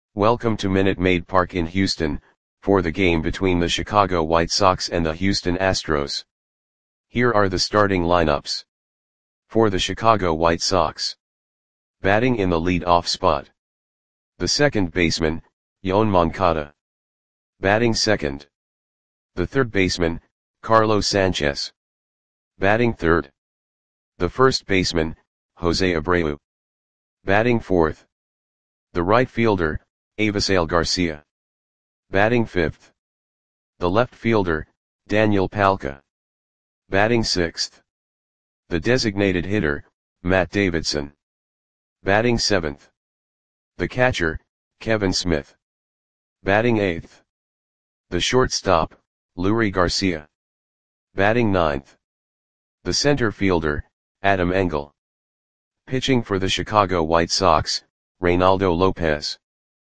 Welcome to Minute Maid Park in Houston, for the game between the Chicago White Sox and the Houston Astros. Here are the starting lineups. For the Chicago White Sox. Batting in the lead-off spot. The second baseman, Yoan Moncada. Batting second. The third baseman, Carlos Sanchez. Batting third. The first baseman, Jose Abreu. Batting fourth. The right fielder, Avisail Garcia. Batting fifth. The left fielder, Daniel Palka. Batting sixth. The designated hitter, Matt Davidson. Batting seventh. The catcher, Kevin Smith. Batting eighth. The shortstop, Leury Garcia. Batting ninth. The center fielder, Adam Engel. Pitching for the Chicago White Sox, Reynaldo Lopez.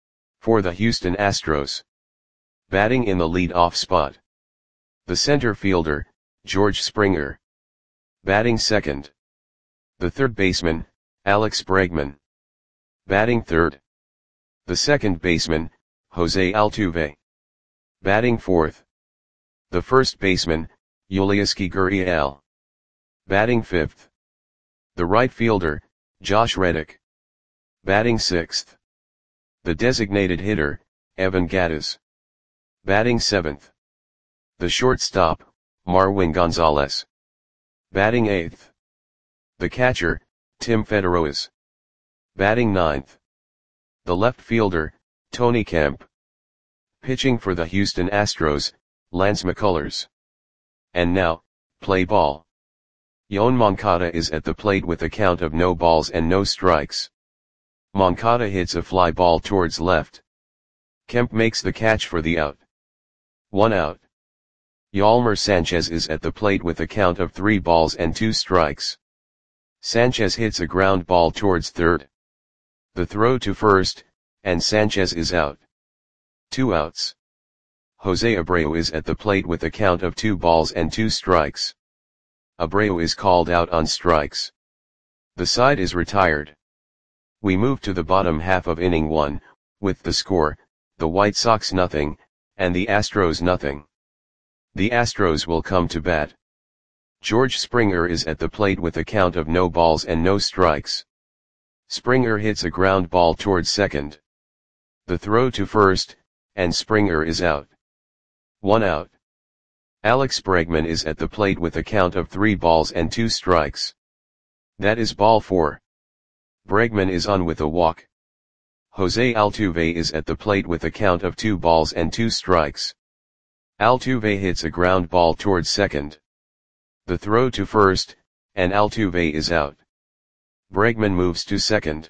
For the Houston Astros. Batting in the lead-off spot. The center fielder, George Springer. Batting second. The third baseman, Alex Bregman. Batting third. The second baseman, Jose Altuve. Batting fourth. The first baseman, Yulieski Gurriel. Batting fifth. The right fielder, Josh Reddick. Batting sixth. The designated hitter, Evan Gattis. Batting seventh. The shortstop, Marwin Gonzalez. Batting eighth. The catcher, Tim Federoas. Batting ninth. The left fielder, Tony Kemp. Pitching for the Houston Astros, Lance McCullers. And now, play ball. Yoan Moncada is at the plate with a count of no balls and no strikes. Moncada hits a fly ball towards left. Kemp makes the catch for the out. 1 out. Yolmer Sanchez is at the plate with a count of 3 balls and 2 strikes. Sanchez hits a ground ball towards third. The throw to first, and Sanchez is out. 2 outs. Jose Abreu is at the plate with a count of 2 balls and 2 strikes. Abreu is called out on strikes. The side is retired. We move to the bottom half of inning 1, with the score, the White Sox nothing, and the Astros nothing. The Astros will come to bat. George Springer is at the plate with a count of no balls and no strikes. Springer hits a ground ball towards second. The throw to first, and Springer is out. 1 out. Alex Bregman is at the plate with a count of 3 balls and 2 strikes. That is ball 4. Bregman is on with a walk. Jose Altuve is at the plate with a count of 2 balls and 2 strikes. Altuve hits a ground ball towards second. The throw to first, and Altuve is out. Bregman moves to second.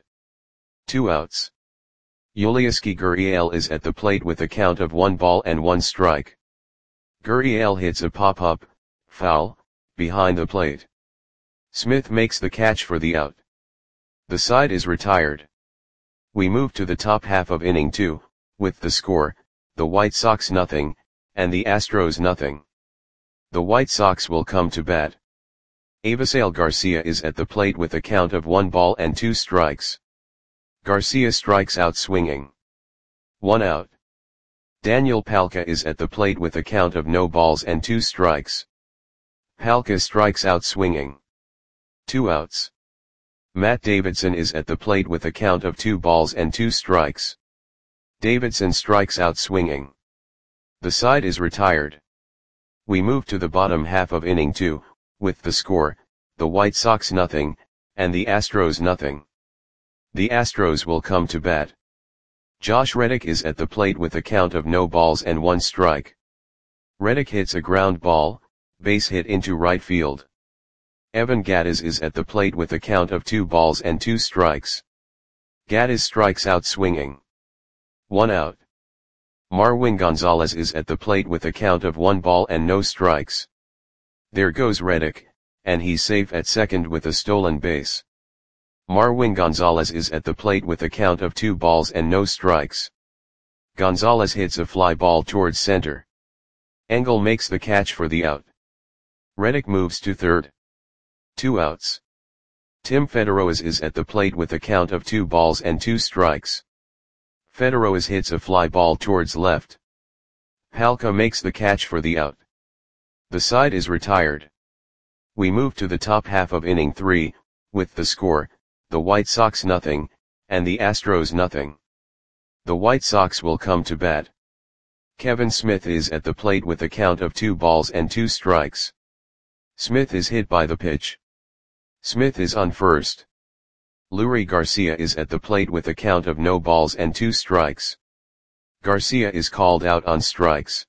2 outs. Yulieski Gurriel is at the plate with a count of 1 ball and 1 strike. Gurriel hits a pop-up, foul, behind the plate. Smith makes the catch for the out. The side is retired. We move to the top half of inning 2, with the score, the White Sox nothing, and the Astros nothing. The White Sox will come to bat. Avisail Garcia is at the plate with a count of 1 ball and 2 strikes. Garcia strikes out swinging. 1 out. Daniel Palka is at the plate with a count of no balls and 2 strikes. Palka strikes out swinging. 2 outs. Matt Davidson is at the plate with a count of 2 balls and 2 strikes. Davidson strikes out swinging. The side is retired. We move to the bottom half of inning 2, with the score, the White Sox nothing, and the Astros nothing. The Astros will come to bat. Josh Reddick is at the plate with a count of no balls and 1 strike. Reddick hits a ground ball, base hit into right field. Evan Gattis is at the plate with a count of 2 balls and 2 strikes. Gattis strikes out swinging. 1 out. Marwin Gonzalez is at the plate with a count of 1 ball and no strikes. There goes Reddick, and he's safe at second with a stolen base. Marwin Gonzalez is at the plate with a count of 2 balls and no strikes. Gonzalez hits a fly ball towards center. Engel makes the catch for the out. Reddick moves to third. 2 outs. Tim Federoas is at the plate with a count of 2 balls and 2 strikes. Federoas hits a fly ball towards left. Palka makes the catch for the out. The side is retired. We move to the top half of inning 3, with the score, the White Sox nothing, and the Astros nothing. The White Sox will come to bat. Kevin Smith is at the plate with a count of 2 balls and 2 strikes. Smith is hit by the pitch. Smith is on first. Leury Garcia is at the plate with a count of no balls and 2 strikes. Garcia is called out on strikes.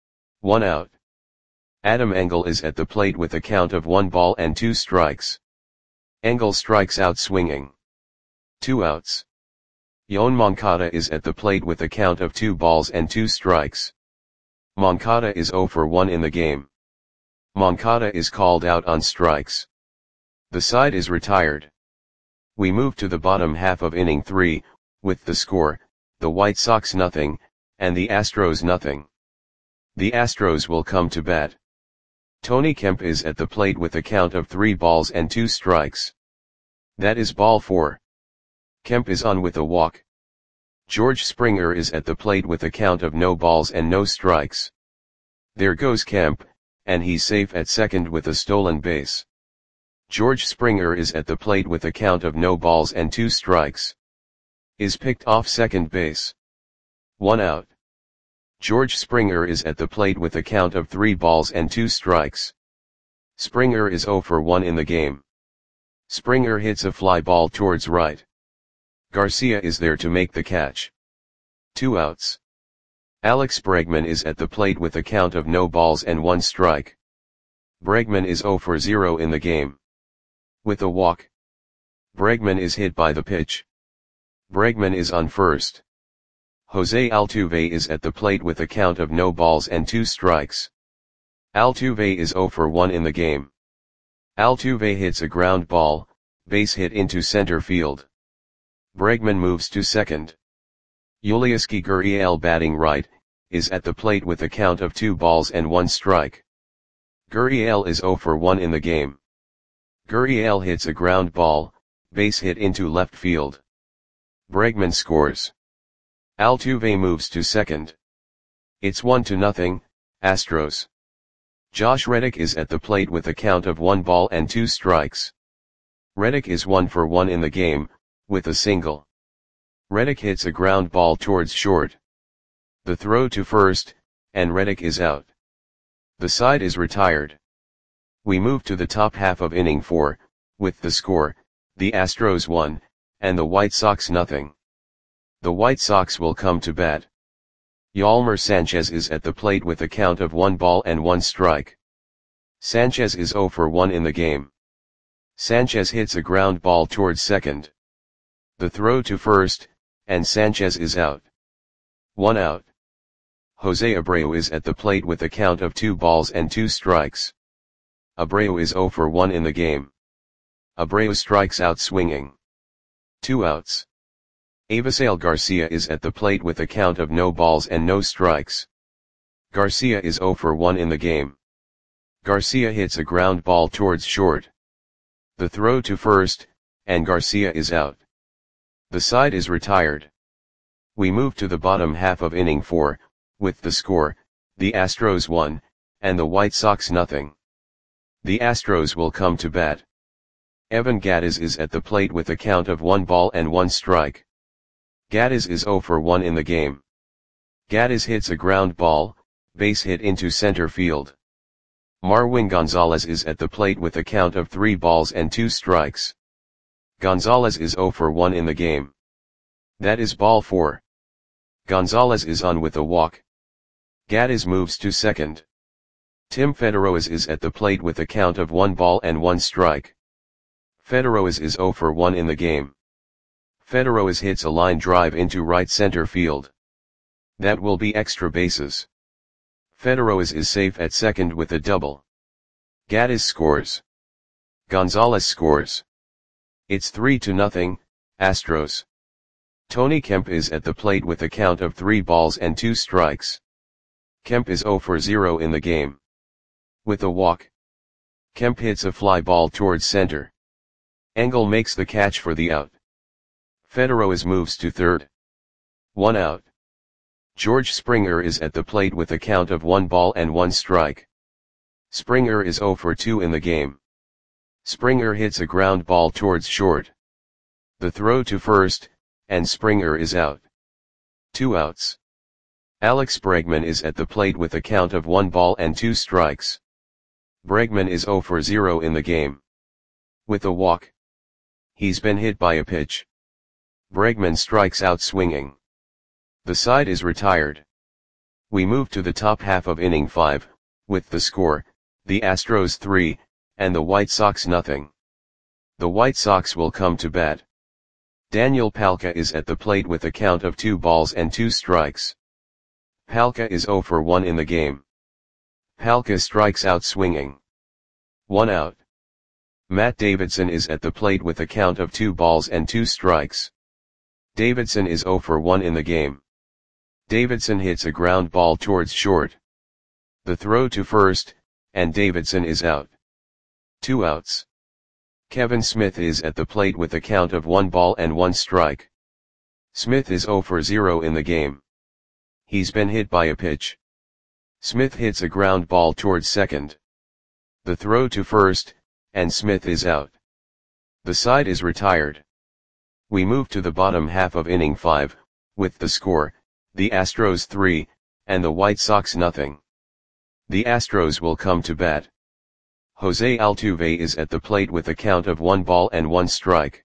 1 out. Adam Engel is at the plate with a count of 1 ball and 2 strikes. Engel strikes out swinging. 2 outs. Yoan Moncada is at the plate with a count of 2 balls and 2 strikes. Moncada is 0 for 1 in the game. Moncada is called out on strikes. The side is retired. We move to the bottom half of inning 3, with the score, the White Sox nothing, and the Astros nothing. The Astros will come to bat. Tony Kemp is at the plate with a count of 3 balls and 2 strikes. That is ball 4. Kemp is on with a walk. George Springer is at the plate with a count of no balls and no strikes. There goes Kemp, and he's safe at second with a stolen base. George Springer is at the plate with a count of no balls and 2 strikes. Is picked off second base. 1 out. George Springer is at the plate with a count of 3 balls and 2 strikes. Springer is 0 for 1 in the game. Springer hits a fly ball towards right. Garcia is there to make the catch. 2 outs. Alex Bregman is at the plate with a count of no balls and 1 strike. Bregman is 0 for 0 in the game. With a walk. Bregman is hit by the pitch. Bregman is on first. Jose Altuve is at the plate with a count of no balls and 2 strikes. Altuve is 0 for 1 in the game. Altuve hits a ground ball, base hit into center field. Bregman moves to second. Yulieski Gurriel batting right, is at the plate with a count of 2 balls and 1 strike. Gurriel is 0 for 1 in the game. Gurriel hits a ground ball, base hit into left field. Bregman scores. Altuve moves to second. It's 1-0, Astros. Josh Reddick is at the plate with a count of 1 ball and 2 strikes. Reddick is 1 for 1 in the game, with a single. Reddick hits a ground ball towards short. The throw to first, and Reddick is out. The side is retired. We move to the top half of inning 4, with the score, the Astros 1, and the White Sox nothing. The White Sox will come to bat. Yolmer Sanchez is at the plate with a count of 1 ball and 1 strike. Sanchez is 0 for 1 in the game. Sanchez hits a ground ball towards second. The throw to first, and Sanchez is out. 1 out. Jose Abreu is at the plate with a count of 2 balls and 2 strikes. Abreu is 0 for 1 in the game. Abreu strikes out swinging. 2 outs. Avisail Garcia is at the plate with a count of no balls and no strikes. Garcia is 0 for 1 in the game. Garcia hits a ground ball towards short. The throw to first, and Garcia is out. The side is retired. We move to the bottom half of inning 4, with the score, the Astros 1, and the White Sox nothing. The Astros will come to bat. Evan Gattis is at the plate with a count of 1 ball and 1 strike. Gattis is 0 for 1 in the game. Gattis hits a ground ball, base hit into center field. Marwin Gonzalez is at the plate with a count of 3 balls and 2 strikes. Gonzalez is 0 for 1 in the game. That is ball 4. Gonzalez is on with a walk. Gattis moves to second. Tim Federoas is at the plate with a count of 1 ball and 1 strike. Federoas is 0 for 1 in the game. Federoas hits a line drive into right center field. That will be extra bases. Federoas is safe at second with a double. Gattis scores. Gonzalez scores. It's 3-0, Astros. Tony Kemp is at the plate with a count of 3 balls and 2 strikes. Kemp is 0 for 0 in the game. With a walk. Kemp hits a fly ball towards center. Engel makes the catch for the out. Federoas moves to third. 1 out. George Springer is at the plate with a count of 1 ball and 1 strike. Springer is 0 for 2 in the game. Springer hits a ground ball towards short. The throw to first, and Springer is out. 2 outs. Alex Bregman is at the plate with a count of 1 ball and 2 strikes. Bregman is 0 for 0 in the game. With a walk. He's been hit by a pitch. Bregman strikes out swinging. The side is retired. We move to the top half of inning 5, with the score, the Astros 3, and the White Sox nothing. The White Sox will come to bat. Daniel Palka is at the plate with a count of 2 balls and 2 strikes. Palka is 0 for 1 in the game. Palka strikes out swinging. 1 out. Matt Davidson is at the plate with a count of 2 balls and 2 strikes. Davidson is 0 for 1 in the game. Davidson hits a ground ball towards short. The throw to first, and Davidson is out. 2 outs. Kevin Smith is at the plate with a count of 1 ball and 1 strike. Smith is 0 for 0 in the game. He's been hit by a pitch. Smith hits a ground ball towards second. The throw to first, and Smith is out. The side is retired. We move to the bottom half of inning 5, with the score, the Astros 3, and the White Sox nothing. The Astros will come to bat. Jose Altuve is at the plate with a count of 1 ball and 1 strike.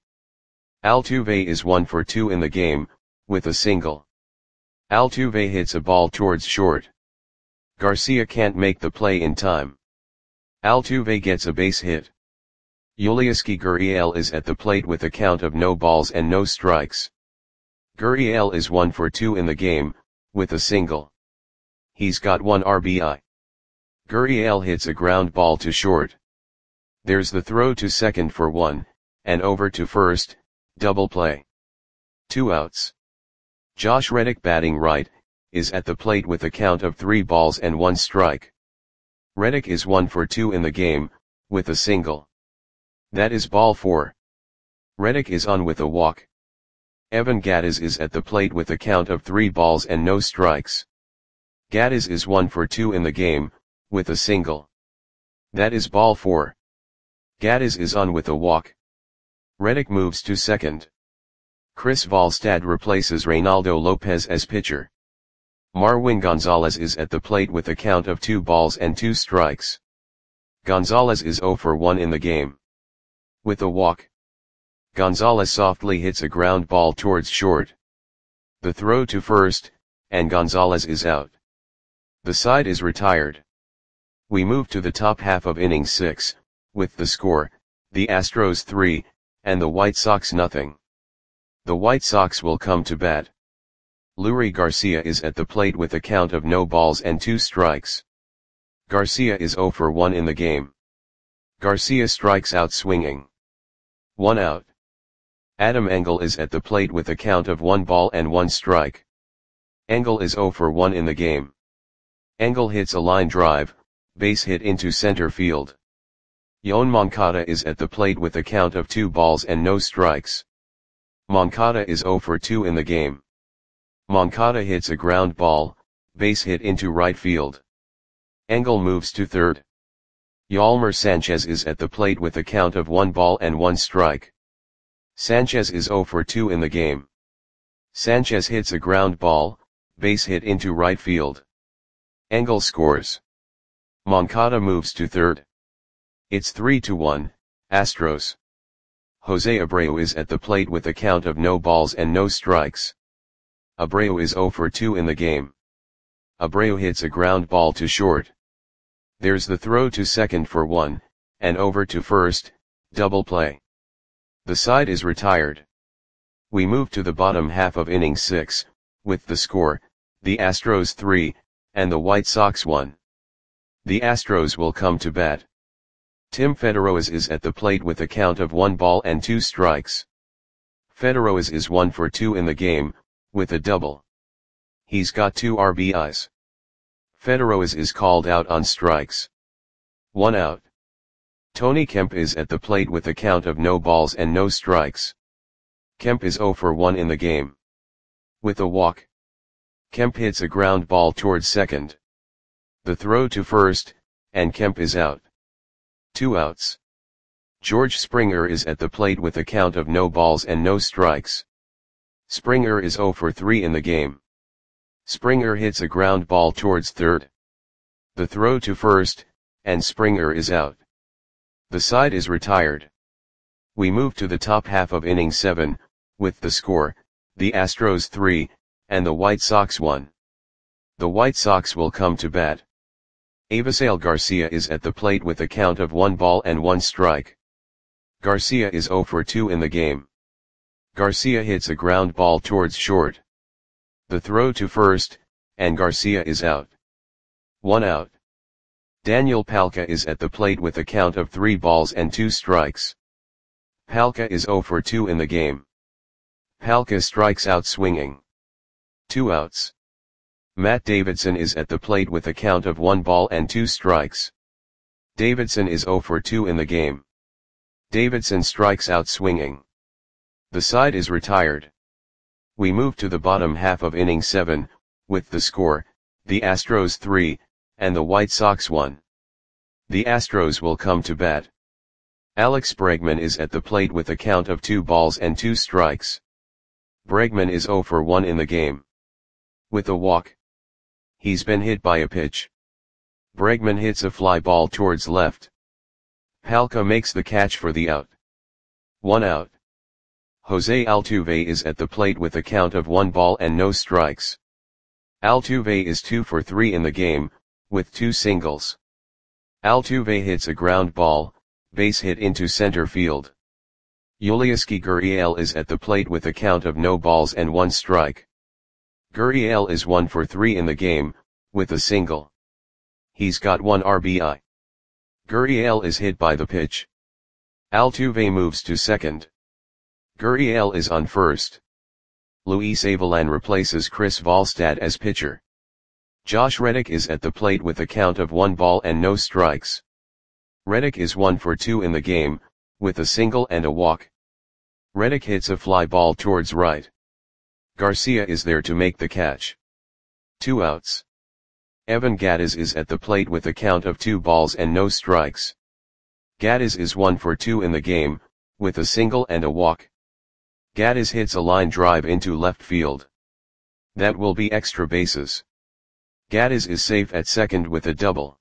Altuve is 1 for 2 in the game, with a single. Altuve hits a ball towards short. Garcia can't make the play in time. Altuve gets a base hit. Yulieski Gurriel is at the plate with a count of no balls and no strikes. Gurriel is 1 for 2 in the game, with a single. He's got 1 RBI. Gurriel hits a ground ball to short. There's the throw to second for 1, and over to first, double play. 2 outs. Josh Reddick batting right, is at the plate with a count of 3 balls and 1 strike. Reddick is 1 for 2 in the game, with a single. That is ball 4. Reddick is on with a walk. Evan Gattis is at the plate with a count of 3 balls and no strikes. Gattis is 1 for 2 in the game, with a single. That is ball 4. Gattis is on with a walk. Reddick moves to second. Chris Volstad replaces Reynaldo Lopez as pitcher. Marwin Gonzalez is at the plate with a count of 2 balls and 2 strikes. Gonzalez is 0 for 1 in the game. With a walk. Gonzalez softly hits a ground ball towards short. The throw to first, and Gonzalez is out. The side is retired. We move to the top half of inning 6, with the score, the Astros 3, and the White Sox nothing. The White Sox will come to bat. Leury Garcia is at the plate with a count of no balls and 2 strikes. Garcia is 0 for 1 in the game. Garcia strikes out swinging. 1 out. Adam Engel is at the plate with a count of 1 ball and 1 strike. Engel is 0 for 1 in the game. Engel hits a line drive, base hit into center field. Yoan Moncada is at the plate with a count of 2 balls and no strikes. Moncada is 0 for 2 in the game. Moncada hits a ground ball, base hit into right field. Engel moves to third. Yolmer Sanchez is at the plate with a count of 1 ball and 1 strike. Sanchez is 0 for 2 in the game. Sanchez hits a ground ball, base hit into right field. Engel scores. Moncada moves to third. It's 3-1, Astros. Jose Abreu is at the plate with a count of no balls and no strikes. Abreu is 0 for 2 in the game. Abreu hits a ground ball to short. There's the throw to second for 1, and over to first, double play. The side is retired. We move to the bottom half of inning 6, with the score, the Astros 3, and the White Sox 1. The Astros will come to bat. Tim Federoas is at the plate with a count of 1 ball and 2 strikes. Federoas is 1 for 2 in the game, with a double. He's got 2 RBIs. Federoas is called out on strikes. 1 out. Tony Kemp is at the plate with a count of no balls and no strikes. Kemp is 0 for 1 in the game. With a walk, Kemp hits a ground ball towards second. The throw to first, and Kemp is out. 2 outs. George Springer is at the plate with a count of no balls and no strikes. Springer is 0 for 3 in the game. Springer hits a ground ball towards third. The throw to first, and Springer is out. The side is retired. We move to the top half of inning 7, with the score, the Astros 3, and the White Sox 1. The White Sox will come to bat. Avisail Garcia is at the plate with a count of 1 ball and 1 strike. Garcia is 0 for 2 in the game. Garcia hits a ground ball towards short. The throw to first, and Garcia is out. 1 out. Daniel Palka is at the plate with a count of 3 balls and 2 strikes. Palka is 0 for 2 in the game. Palka strikes out swinging. 2 outs. Matt Davidson is at the plate with a count of 1 ball and 2 strikes. Davidson is 0 for 2 in the game. Davidson strikes out swinging. The side is retired. We move to the bottom half of inning 7, with the score, the Astros 3, and the White Sox 1. The Astros will come to bat. Alex Bregman is at the plate with a count of 2 balls and 2 strikes. Bregman is 0 for 1 in the game. With a walk, he's been hit by a pitch. Bregman hits a fly ball towards left. Palka makes the catch for the out. 1 out. Jose Altuve is at the plate with a count of 1 ball and no strikes. Altuve is 2 for 3 in the game, with 2 singles. Altuve hits a ground ball, base hit into center field. Yulieski Gurriel is at the plate with a count of no balls and 1 strike. Gurriel is 1 for 3 in the game, with a single. He's got 1 RBI. Gurriel is hit by the pitch. Altuve moves to second. Gurriel is on first. Luis Avilan replaces Chris Volstad as pitcher. Josh Reddick is at the plate with a count of 1 ball and no strikes. Reddick is 1 for 2 in the game, with a single and a walk. Reddick hits a fly ball towards right. Garcia is there to make the catch. 2 outs. Evan Gattis is at the plate with a count of 2 balls and no strikes. Gattis is 1 for 2 in the game, with a single and a walk. Gattis hits a line drive into left field. That will be extra bases. Gattis is safe at second with a double.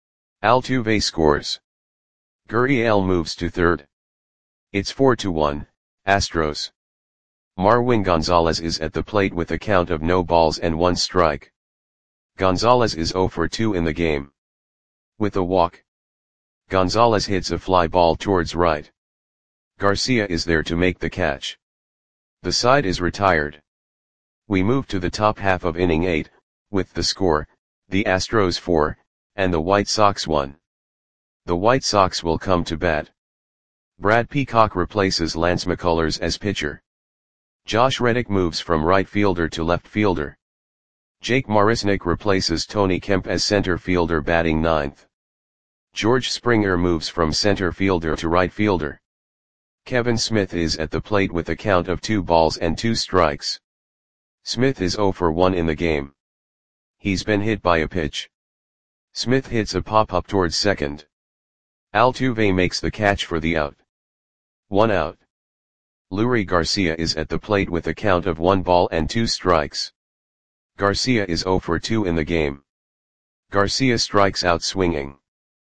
Altuve scores. Gurriel moves to third. It's 4-1, Astros. Marwin Gonzalez is at the plate with a count of no balls and 1 strike. Gonzalez is 0 for 2 in the game. With a walk, Gonzalez hits a fly ball towards right. Garcia is there to make the catch. The side is retired. We move to the top half of inning 8, with the score, the Astros 4, and the White Sox 1. The White Sox will come to bat. Brad Peacock replaces Lance McCullers as pitcher. Josh Reddick moves from right fielder to left fielder. Jake Marisnick replaces Tony Kemp as center fielder batting 9th. George Springer moves from center fielder to right fielder. Kevin Smith is at the plate with a count of 2 balls and 2 strikes. Smith is 0 for 1 in the game. He's been hit by a pitch. Smith hits a pop-up towards second. Altuve makes the catch for the out. 1 out. Leury Garcia is at the plate with a count of 1 ball and 2 strikes. Garcia is 0 for 2 in the game. Garcia strikes out swinging.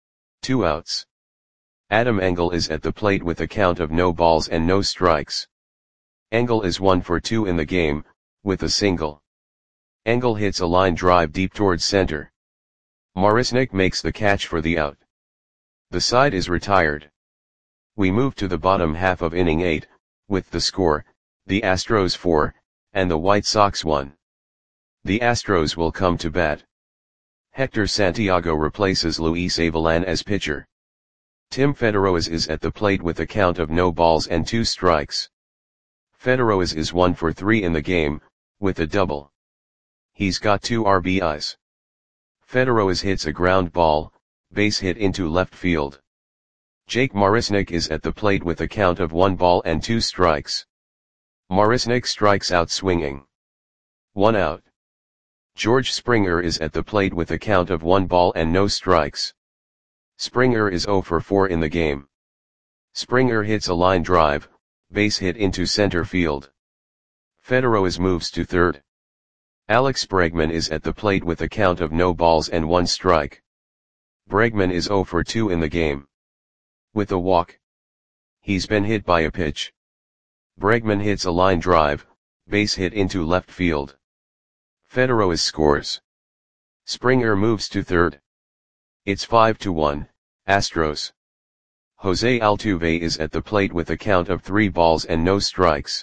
2 outs. Adam Engel is at the plate with a count of no balls and no strikes. Engel is 1 for 2 in the game, with a single. Engel hits a line drive deep towards center. Marisnick makes the catch for the out. The side is retired. We move to the bottom half of inning 8, with the score, the Astros 4, and the White Sox 1. The Astros will come to bat. Hector Santiago replaces Luis Avilan as pitcher. Tim Federoez is at the plate with a count of no balls and 2 strikes. Federoez is 1 for 3 in the game, with a double. He's got 2 RBIs. Federoez hits a ground ball, base hit into left field. Jake Marisnick is at the plate with a count of 1 ball and 2 strikes. Marisnick strikes out swinging. 1 out. George Springer is at the plate with a count of 1 ball and no strikes. Springer is 0 for 4 in the game. Springer hits a line drive, base hit into center field. Federoez moves to third. Alex Bregman is at the plate with a count of no balls and 1 strike. Bregman is 0 for 2 in the game. With a walk. He's been hit by a pitch. Bregman hits a line drive, base hit into left field. Federoez scores. Springer moves to third. It's 5-1, Astros. Jose Altuve is at the plate with a count of 3 balls and no strikes.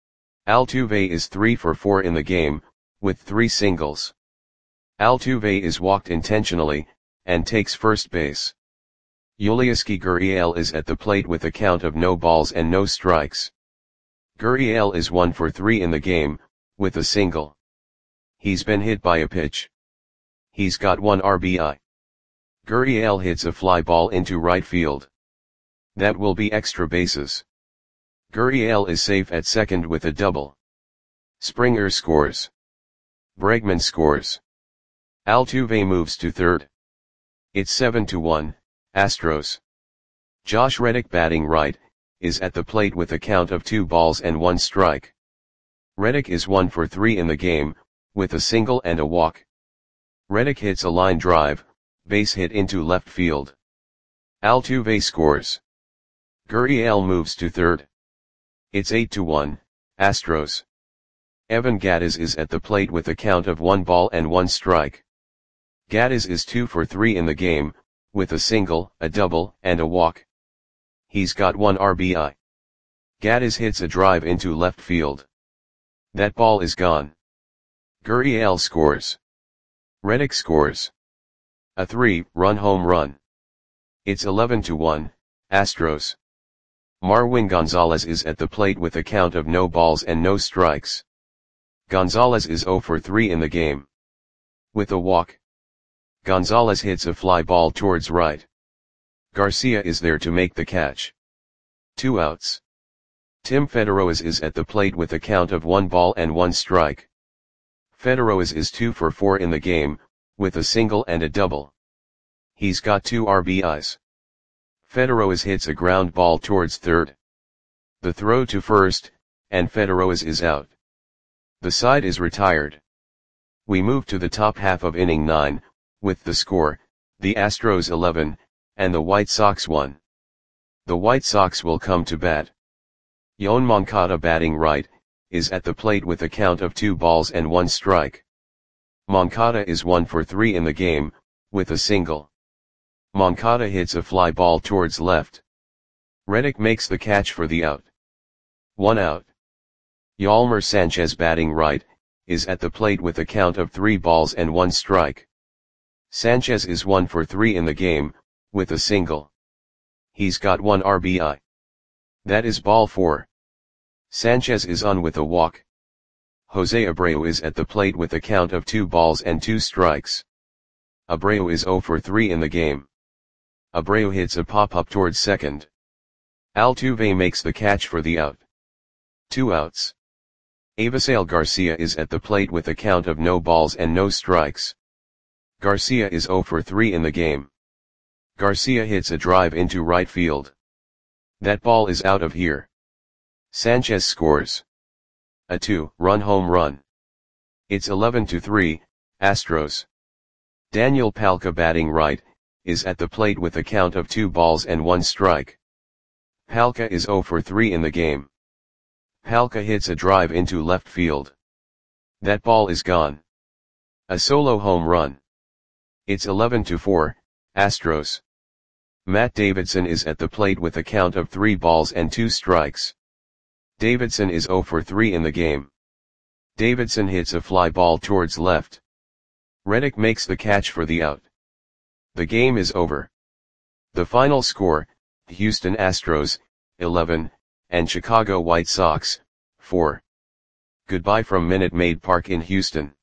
Altuve is 3 for 4 in the game, with 3 singles. Altuve is walked intentionally, and takes first base. Yulieski Gurriel is at the plate with a count of no balls and no strikes. Gurriel is 1 for 3 in the game, with a single. He's been hit by a pitch. He's got 1 RBI. Gurriel hits a fly ball into right field. That will be extra bases. Gurriel is safe at second with a double. Springer scores. Bregman scores. Altuve moves to third. It's 7-1, Astros. Josh Reddick batting right, is at the plate with a count of 2 balls and 1 strike. Reddick is 1 for 3 in the game, with a single and a walk. Reddick hits a line drive, base hit into left field. Altuve scores. Gurriel moves to third. It's 8-1, Astros. Evan Gattis is at the plate with a count of 1 ball and 1 strike. Gattis is 2 for 3 in the game, with a single, a double, and a walk. He's got 1 RBI. Gattis hits a drive into left field. That ball is gone. Gurriel scores. Reddick scores. A 3-run home run. It's 11-1, Astros. Marwin Gonzalez is at the plate with a count of no balls and no strikes. Gonzalez is 0 for 3 in the game. With a walk. Gonzalez hits a fly ball towards right. Garcia is there to make the catch. 2 outs. Tim Federoez is at the plate with a count of 1 ball and 1 strike. Federoez is 2 for 4 in the game, with a single and a double. He's got 2 RBIs. Federoez hits a ground ball towards third. The throw to first, and Federoez is out. The side is retired. We move to the top half of inning 9, with the score, the Astros 11, and the White Sox 1. The White Sox will come to bat. Yoan Moncada batting right, is at the plate with a count of 2 balls and 1 strike. Moncada is 1 for 3 in the game, with a single. Moncada hits a fly ball towards left. Reddick makes the catch for the out. 1 out. Yolmer Sanchez batting right, is at the plate with a count of 3 balls and 1 strike. Sanchez is 1 for 3 in the game, with a single. He's got 1 RBI. That is ball 4. Sanchez is on with a walk. Jose Abreu is at the plate with a count of 2 balls and 2 strikes. Abreu is 0 for 3 in the game. Abreu hits a pop-up towards second. Altuve makes the catch for the out. 2 outs. Avisail Garcia is at the plate with a count of no balls and no strikes. Garcia is 0 for 3 in the game. Garcia hits a drive into right field. That ball is out of here. Sanchez scores. A 2-run home run. It's 11-3, Astros. Daniel Palka batting right, is at the plate with a count of 2 balls and 1 strike. Palka is 0 for 3 in the game. Palka hits a drive into left field. That ball is gone. A solo home run. It's 11-4, Astros. Matt Davidson is at the plate with a count of 3 balls and 2 strikes. Davidson is 0 for 3 in the game. Davidson hits a fly ball towards left. Reddick makes the catch for the out. The game is over. The final score, Houston Astros, 11, and Chicago White Sox, 4. Goodbye from Minute Maid Park in Houston.